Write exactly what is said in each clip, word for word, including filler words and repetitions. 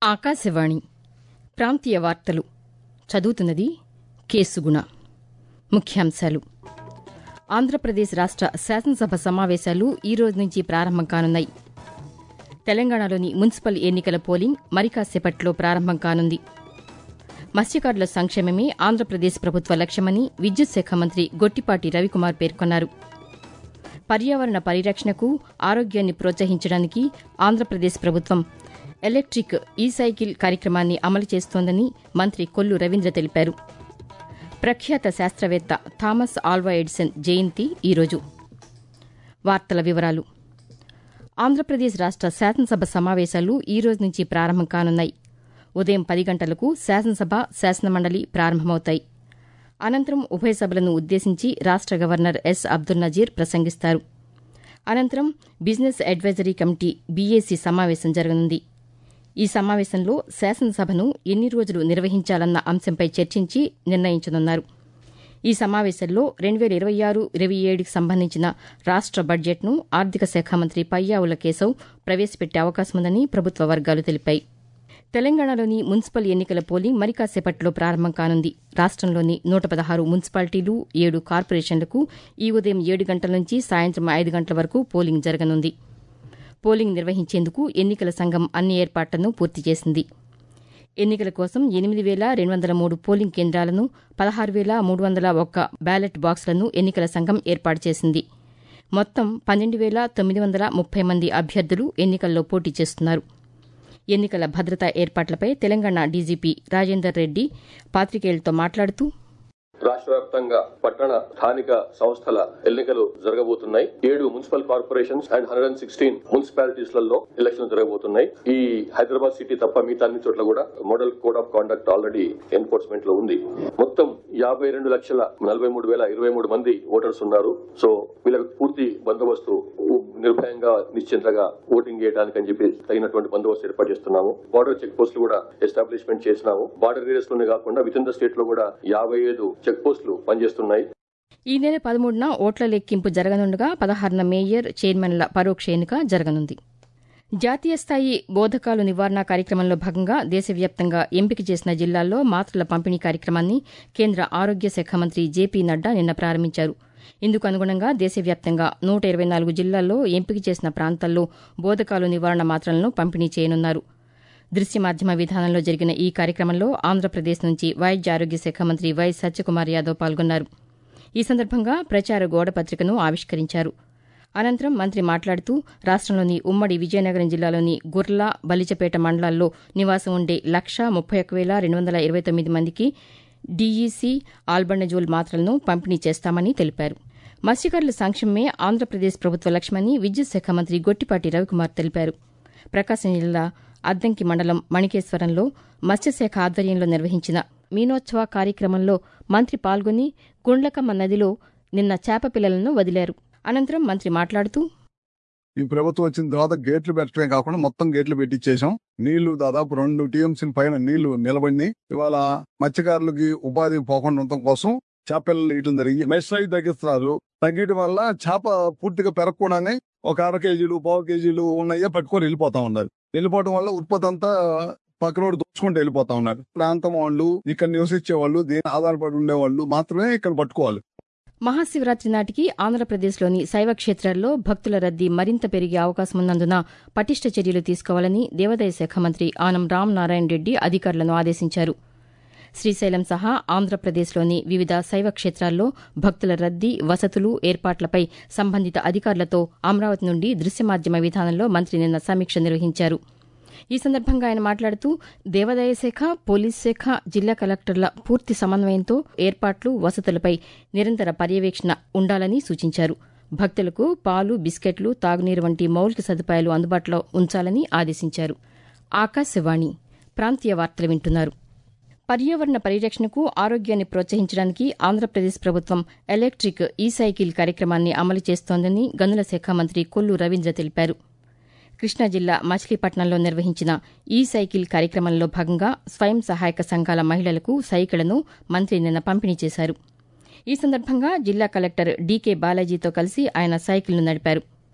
ఆకాశవాణి ప్రాంతీయ వార్తలు చదువుతున్నది కేసుగుణ. ముఖ్యాంశాలు. ఆంధ్రప్రదేశ్ రాష్ట శాసనసభ సమావేశాలు ఈ రోజు నుంచి ప్రారంభం కానున్నాయి. తెలంగాణలోని మున్సిపల్ ఎన్నికల పోలింగ్ మరికాసేపట్లో ప్రారంభం కానుంది. మత్స్యకారుల సంక్షేమమే ఆంధ్రప్రదేశ్ ప్రభుత్వ లక్ష్యమని విద్యుత్ శాఖ మంత్రి గొట్టిపాటి రవికుమార్ పేర్కొన్నారు. పర్యావరణ పరిరక్షణకు, ఆరోగ్యాన్ని ప్రోత్సహించడానికి ఆంధ్రప్రదేశ్ ప్రభుత్వం ఎలక్టిక్ ఈ సైకిల్ కార్యక్రమాన్ని అమలు చేస్తోందని మంత్రి కొల్లు రవీంద్ర తెలిపారు. ప్రఖ్యాత శాస్త్రవేత్త థామస్ ఆల్వా ఎడిసన్ జయంతి ఈరోజు. వార్తల వివరాలు. ఆంధ్రప్రదేశ్ రాష్ట శాసనసభ సమావేశాలు ఈ రోజు నుంచి ప్రారంభం కానున్నాయి. ఉదయం పది గంటలకు శాసనసభ, శాసనమండలి ప్రారంభమవుతాయి. అనంతరం ఉభయ సభలను ఉద్దేశించి రాష్ట గవర్నర్ ఎస్ అబ్దుల్ నజీర్ ప్రసంగిస్తారు. అనంతరం బిజినెస్ అడ్వైజరీ కమిటీ బీఏసీ సమావేశం జరగనుంది. ఈ సమావేశంలో శాసనసభను ఎన్ని రోజులు నిర్వహించాలన్న అంశంపై చర్చించి నిర్ణయించనున్నారు. ఈ సమావేశంలో రెండు వేల ఇరవై ఆరు ఇరవై ఏడుకి సంబంధించిన రాష్ట బడ్జెట్ను ఆర్థిక శాఖ మంత్రి పయ్యావుల కేశవ్ ప్రవేశపెట్టే అవకాశముందని ప్రభుత్వ వర్గాలు తెలిపాయి. తెలంగాణలోని మున్సిపల్ ఎన్నికల పోలింగ్ మరికాసేపట్లో ప్రారంభం కానుంది. రాష్టంలోని నూట పదహారు మున్సిపాలిటీలు, ఏడు కార్పొరేషన్లకు ఈ ఉదయం ఏడు గంటల నుంచి సాయంత్రం ఐదు గంటల వరకు పోలింగ్ జరగనుంది. పోలింగ్ నిర్వహించేందుకు ఎన్నికల సంఘం అన్ని ఏర్పాట్లను పూర్తి చేసింది. ఎన్నికల కోసం ఎనిమిది వేల రెండు వందల మూడు పోలింగ్ కేంద్రాలను, పదహారు వేల మూడు వందల ఒక్క బ్యాలెట్ బాక్సులను ఎన్నికల సంఘం ఏర్పాటు చేసింది. మొత్తం పన్నెండు వేల తొమ్మిది వందల ముప్పై మంది అభ్యర్థులు ఎన్నికల్లో పోటీ చేస్తున్నారు. ఎన్నికల భద్రతా ఏర్పాట్లపై తెలంగాణ డీజీపీ రాజేందర్ రెడ్డి పాతికేయులతో మాట్లాడుతూ, రాష్ట్ర వ్యాప్తంగా పట్టణ స్థానిక సంస్థల ఎన్నికలు జరగబోతున్నాయి. ఏడు municipal corporations and hundred and sixteen municipalities లలో ఎలక్షన్ జరగబోతున్నాయి. ఈ హైదరాబాద్ సిటీ తప్ప మిగతా అన్ని చోట్ల కూడా model code of conduct already enforcement లో ఉంది. మొత్తం యాభై రెండు లక్షల నలభై మూడు వేల ఇరవై మూడు మంది ఓటర్స్ ఉన్నారు. సో వీళ్ళకి పూర్తి బందోబస్తు నిర్భయంగా, నిశ్చింతగా ఓటింగ్ చేయడానికి అని చెప్పి తగినటువంటి బందోబస్తు ఏర్పాటు చేస్తున్నాము. బార్డర్ చెక్ పోస్టులు కూడా ఎస్టాబ్లిష్మెంట్ చేసినాము. బార్డర్ ఏరియాస్ లోనే కాకుండా విత్ ఇన్ ద స్టేట్ లో కూడా యాభై ఐదు చెక్ పోస్టులు పనిచేస్తున్నాయి. ఈ నెల పదమూడున ఓట్ల లెక్కింపు జరగనుండగా పదహారున మేయర్, చైర్మన్ల పరోక్ష ఎన్నిక జరగనుంది. జాతీయ స్థాయి బోధకాలు నివారణ కార్యక్రమంలో భాగంగా దేశవ్యాప్తంగా ఎంపిక చేసిన జిల్లాల్లో మాత్రల పంపిణీ కార్యక్రమాన్ని కేంద్ర ఆరోగ్య శాఖ మంత్రి జేపీ నడ్డా నిన్న ప్రారంభించారు. ఇందుకు అనుగుణంగా దేశవ్యాప్తంగా నూట ఇరవై నాలుగు జిల్లాల్లో ఎంపిక చేసిన ప్రాంతాల్లో బోధకాలు నివారణ మాత్రలను పంపిణీ చేయనున్నారు. దృశ్య మాధ్యమ విధానంలో జరిగిన ఈ కార్యక్రమంలో ఆంధ్రప్రదేశ్ నుంచి వైద్య ఆరోగ్య శాఖ మంత్రి వై సత్యకుమార్ యాదవ్ పాల్గొన్నారు. ఈ సందర్భంగా ప్రచార గోడ పత్రికను ఆవిష్కరించారు. అనంతరం మంత్రి మాట్లాడుతూ, రాష్టంలోని ఉమ్మడి విజయనగరం జిల్లాలోని గుర్ల, బలిచపేట మండలాల్లో నివాసం ఉండే లక్షా ముప్పై ఒక్క వేల రెండు వందల ఇరవై తొమ్మిది మందికి డీఈసీ, ఆల్బండజోల్ మాత్రలను పంపిణీ చేస్తామని తెలిపారు. మత్స్యకారుల సంక్షేమమే ఆంధ్రప్రదేశ్ ప్రభుత్వ లక్ష్యమని విద్యుత్ శాఖ మంత్రి గొట్టిపాటి రవికుమార్ తెలిపారు. ప్రకాశం జిల్లా అద్దంకి మండలం మణికేశ్వరంలో మత్స్యశాఖ ఆధ్వర్యంలో నిర్వహించిన మీనోత్సవ కార్యక్రమంలో మంత్రి పాల్గొని గుండ్లకమ్మ నదిలో నిన్న చేప పిల్లలను వదిలారు. అనంతరం మంత్రి మాట్లాడుతూ, ఈ ప్రభుత్వం వచ్చిన తర్వాత గేట్లు పెట్టడమే కాకుండా మొత్తం గేట్లు పెట్టించేసాం. నీళ్లు దాదాపు రెండు టీఎంసీ పైన నీళ్లు నిలబడి ఇవాళ మత్స్యకారులకి ఉపాధి పోకుండా ఉండటం కోసం చేపలు ఇయటం జరిగి మెస్ అయి తగ్గిస్తున్నారు. తగ్గడం వల్ల చేప పూర్తిగా పెరగకుండానే ఒక అర కేజీలు, పావు కేజీలు ఉన్నాయో పట్టుకొని వెళ్ళిపోతా ఉన్నారు. వెళ్ళిపోవడం వల్ల ఉత్పత్తి అంతా పక్కన దోచుకుంటూ వెళ్ళిపోతా ఉన్నారు. ప్రాంతం వాళ్ళు, ఇక్కడ నివసించే వాళ్ళు, దీని ఆధారపడి ఉండే వాళ్ళు మాత్రమే ఇక్కడ పట్టుకోవాలి. మహాశివరాత్రి నాటికి ఆంధ్రప్రదేశ్లోని శైవ క్షేత్రాల్లో భక్తుల రద్దీ మరింత పెరిగే అవకాశం ఉన్నందున పటిష్ట చర్యలు తీసుకోవాలని దేవాదాయ శాఖ మంత్రి ఆనం రామనారాయణ రెడ్డి అధికారులను ఆదేశించారు. శ్రీశైలం సహా ఆంధ్రప్రదేశ్లోని వివిధ శైవ క్షేత్రాల్లో భక్తుల రద్దీ, వసతులు, ఏర్పాట్లపై సంబంధిత అధికారులతో అమరావతి నుండి దృశ్యమాధ్యమ విధానంలో మంత్రి నిన్న సమీక్ష నిర్వహించారు. ఈ సందర్భంగా ఆయన మాట్లాడుతూ, దేవాదాయ శాఖ, పోలీస్ శాఖ, జిల్లా కలెక్టర్ల పూర్తి సమన్వయంతో ఏర్పాట్లు, వసతులపై నిరంతర పర్యవేక్షణ ఉండాలని సూచించారు. భక్తులకు పాలు, బిస్కెట్లు, తాగునీరు వంటి మౌలిక సదుపాయాలు అందుబాటులో ఉంచాలని ఆదేశించారు. ఆకాశవాణి ప్రాంతీయ వార్తలు వింటున్నారు. పర్యావరణ పరిరక్షణకు, ఆరోగ్యాన్ని ప్రోత్సహించడానికి ఆంధ్రప్రదేశ్ ప్రభుత్వం ఎలక్టిక్ ఈ సైకిల్ కార్యక్రమాన్ని అమలు చేస్తోందని గనుల శాఖ మంత్రి కొల్లు రవీంద్ర తెలిపారు. కృష్ణా జిల్లా మచిలీపట్నంలో నిర్వహించిన ఈ సైకిల్ కార్యక్రమంలో భాగంగా స్వయం సహాయక సంఘాల మహిళలకు సైకిళ్లను మంత్రి నిన్న పంపిణీ చేశారు. ఈ సందర్భంగా జిల్లా కలెక్టర్ డీకే బాలాజీతో కలిసి ఆయన సైకిల్ను నడిపారు.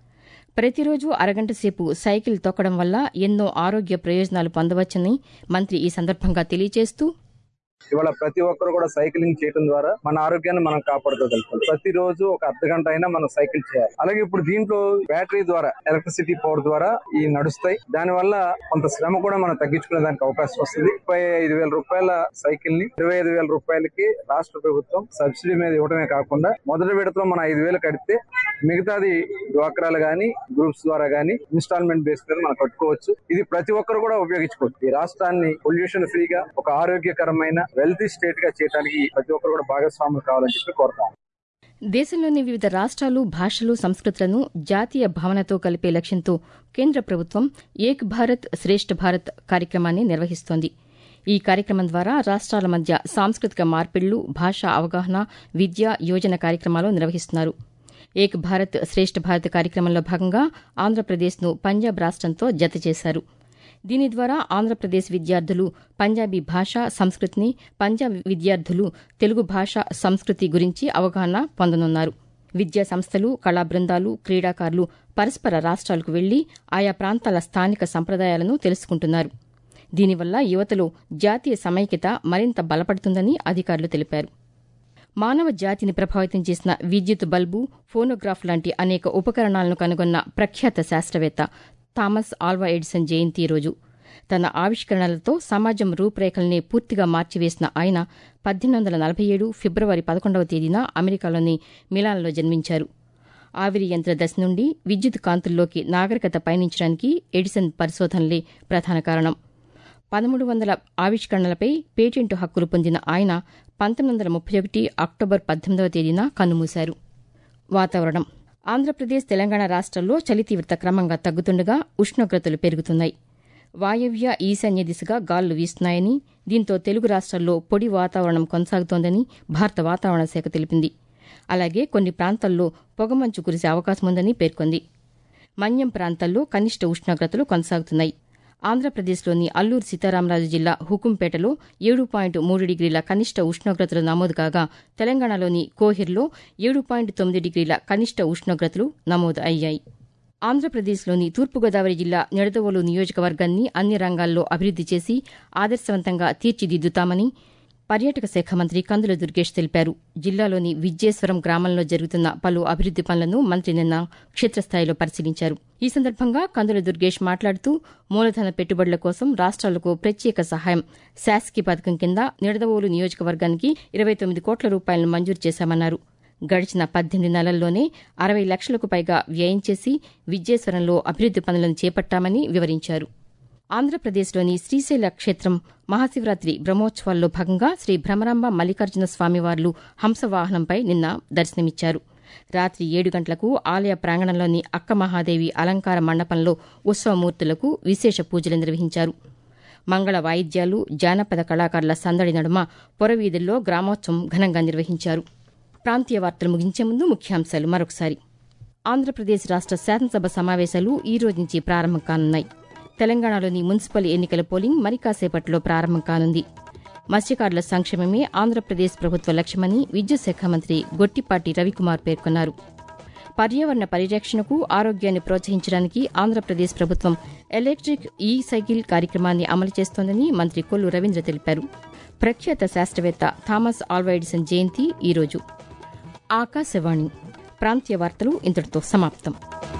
ప్రతిరోజు అరగంట సేపు సైకిల్ తొక్కడం వల్ల ఎన్నో ఆరోగ్య ప్రయోజనాలు పొందవచ్చని మంత్రి ఈ సందర్భంగా తెలియజేస్తూ, ఇవాళ ప్రతి ఒక్కరు కూడా సైక్లింగ్ చేయడం ద్వారా మన ఆరోగ్యాన్ని మనం కాపాడుకోగలుగుతాం. ప్రతిరోజు ఒక అర్ధ గంట అయినా మనం సైకిల్ చేయాలి. అలాగే ఇప్పుడు దీంట్లో బ్యాటరీ ద్వారా, ఎలక్ట్రిసిటీ పవర్ ద్వారా ఈ నడుస్తాయి. దాని వల్ల కొంత శ్రమ కూడా మనం తగ్గించుకునే దానికి అవకాశం వస్తుంది. ముప్పై ఐదు వేల రూపాయల సైకిల్ ని ఇరవై ఐదు వేల రూపాయలకి రాష్ట్ర ప్రభుత్వం సబ్సిడీ మీద ఇవ్వడమే కాకుండా మొదటి విడతలో మనం ఐదు వేలు కడితే మిగతాది డ్వాక్రాలు గానీ గ్రూప్స్ ద్వారా గానీ ఇన్స్టాల్మెంట్ బేస్ మీద మనం కట్టుకోవచ్చు. ఇది ప్రతి ఒక్కరు కూడా ఉపయోగించుకోవచ్చు. ఈ రాష్ట్రాన్ని పొల్యూషన్ ఫ్రీగా, ఒక ఆరోగ్యకరమైన వెల్తీ స్టేట్ గా చేయడానికి ప్రతి ఒక్కరు కూడా భాగస్వాములు కావాలని చెప్పి కోరుతాం. దేశంలోని వివిధ రాష్ట్రాలు, భాషలు, సంస్కృతులను జాతీయ భావనతో కలిపే లక్ష్యంతో కేంద్ర ప్రభుత్వం ఏక్ భారత్ శ్రేష్ఠ భారత్ కార్యక్రమాన్ని నిర్వహిస్తోంది. ఈ కార్యక్రమం ద్వారా రాష్ట్రాల మధ్య సాంస్కృతిక మార్పిళ్లు, భాషా అవగాహన, విద్య, యోజన కార్యక్రమాలు నిర్వహిస్తున్నారు. ఏక్ భారత్ శ్రేష్ఠ భారత్ కార్యక్రమంలో భాగంగా ఆంధ్రప్రదేశ్ను పంజాబ్ రాష్ట్రంతో జత చేశారు. దీని ద్వారా ఆంధ్రప్రదేశ్ విద్యార్థులు పంజాబీ భాష, సంస్కృతిని, పంజాబ్ విద్యార్థులు తెలుగు భాష, సంస్కృతి గురించి అవగాహన పొందనున్నారు. విద్యా సంస్థలు, కళా బృందాలు, క్రీడాకారులు పరస్పర రాష్ట్రాలకు వెళ్లి ఆయా ప్రాంతాల స్థానిక సంప్రదాయాలను తెలుసుకుంటున్నారు. దీనివల్ల యువతలో జాతీయ సమైక్యత మరింత బలపడుతుందని అధికారులు తెలిపారు. మానవ జాతిని ప్రభావితం చేసిన విద్యుత్ బల్బు, ఫోనోగ్రాఫ్ లాంటి అనేక ఉపకరణాలను కనుగొన్న ప్రఖ్యాత శాస్త్రవేత్త థామస్ ఆల్వా ఎడిసన్ జయంతి రోజు. తన ఆవిష్కరణలతో సమాజం రూపురేఖల్ని పూర్తిగా మార్చివేసిన ఆయన పద్దెనిమిది వందల నలభై ఏడు ఫిబ్రవరి పదకొండవ తేదీన అమెరికాలోని మిలాన్లో జన్మించారు. ఆవిరి యంత్ర దశ నుండి విద్యుత్ కాంతుల్లోకి నాగరికత పయనించడానికి ఎడిసన్ పరిశోధనలే ప్రధాన కారణం. పదమూడు వందల ఆవిష్కరణలపై పేటెంట్ హక్కులు పొందిన ఆయన పంతొమ్మిది వందల ముప్పై ఒకటి అక్టోబర్ పద్దెనిమిదవ తేదీన కన్నుమూశారు. వాతావరణం. ఆంధ్రప్రదేశ్, తెలంగాణ రాష్ట్రాల్లో చలి తీవ్రత క్రమంగా తగ్గుతుండగా ఉష్ణోగ్రతలు పెరుగుతున్నాయి. వాయవ్య, ఈశాన్య దిశగా గాలులు వీస్తున్నాయని, దీంతో తెలుగు రాష్ట్రాల్లో పొడి వాతావరణం కొనసాగుతోందని భారత వాతావరణ శాఖ తెలిపింది. అలాగే కొన్ని ప్రాంతాల్లో పొగమంచు కురిసే అవకాశముందని పేర్కొంది. మన్యం ప్రాంతాల్లో కనిష్ట ఉష్ణోగ్రతలు కొనసాగుతున్నాయి. ఆంధ్రప్రదేశ్లోని అల్లూరు సీతారామరాజు జిల్లా హుకుంపేటలో ఏడు పాయింట్ మూడు డిగ్రీల కనిష్ట ఉష్ణోగ్రతలు నమోదు కాగా, తెలంగాణలోని కోహిర్లో ఏడు పాయింట్ తొమ్మిది డిగ్రీల కనిష్ట ఉష్ణోగ్రతలు నమోదు అయ్యాయి. ఆంధ్రప్రదేశ్లోని తూర్పుగోదావరి జిల్లా నిడదవోలు నియోజకవర్గాన్ని అన్ని రంగాల్లో అభివృద్ది చేసి ఆదర్శవంతంగా తీర్చిదిద్దుతామని పర్యాటక శాఖ మంత్రి కందుల దుర్గేష్ తెలిపారు. జిల్లాలోని విజ్జేశ్వరం గ్రామంలో జరుగుతున్న పలు అభివృద్ది పనులను మంత్రి నిన్న క్షేత్రస్థాయిలో పరిశీలించారు. ఈ సందర్భంగా కందుల దుర్గేష్ మాట్లాడుతూ, మూలధన పెట్టుబడుల కోసం రాష్ట్రాలకు ప్రత్యేక సహాయం శాస్కి పథకం కింద నిడదవోలు నియోజకవర్గానికి ఇరవై తొమ్మిది కోట్ల రూపాయలను మంజూరు చేశామన్నారు. గడిచిన పద్దెనిమిది నెలల్లోనే అరవై లక్షలకు పైగా వ్యయం చేసి విజ్జేశ్వరంలో అభివృద్ది పనులను చేపట్టామని వివరించారు. ఆంధ్రప్రదేశ్లోని శ్రీశైల క్షేత్రం మహాశివరాత్రి బ్రహ్మోత్సవాల్లో భాగంగా శ్రీ భ్రమరాంబ మల్లికార్జున స్వామివార్లు హంసవాహనంపై నిన్న దర్శనమిచ్చారు. రాత్రి ఏడు గంటలకు ఆలయ ప్రాంగణంలోని అక్క మహాదేవి అలంకార మండపంలో ఉత్సవమూర్తులకు విశేష పూజలు నిర్వహించారు. మంగళ వాయిద్యాలు, జానపద కళాకారుల సందడి నడుమ పొరవీధుల్లో గ్రామోత్సవం ఘనంగా నిర్వహించారు. ప్రాంతీయ వార్తలు ముగించే ముందు ముఖ్యాంశాలు మరొకసారి. ఆంధ్రప్రదేశ్ రాష్ట్ర శాసనసభ సమావేశాలు ఈ రోజు నుంచి ప్రారంభం కానున్నాయి. తెలంగాణలోని మున్సిపల్ ఎన్నికల పోలింగ్ మరి కాసేపట్లో ప్రారంభం కానుంది. మత్స్యకారుల సంక్షేమమే ఆంధ్రప్రదేశ్ ప్రభుత్వ లక్ష్యమని విద్యుత్ శాఖ మంత్రి గొట్టిపాటి రవికుమార్ పేర్కొన్నారు. పర్యావరణ పరిరక్షణకు, ఆరోగ్యాన్ని ప్రోత్సహించడానికి ఆంధ్రప్రదేశ్ ప్రభుత్వం ఎలక్ట్రిక్ ఈ సైకిల్ కార్యక్రమాన్ని అమలు చేస్తోందని మంత్రి కొల్లు రవీంద్ర తెలిపారు. ప్రఖ్యాత శాస్త్రవేత్త థామస్ ఆల్వా ఎడిసన్ జయంతి ఈరోజు. ఆకాశవాణి ప్రాంతీయ వార్తలు ఇంతటితో సమాప్తం.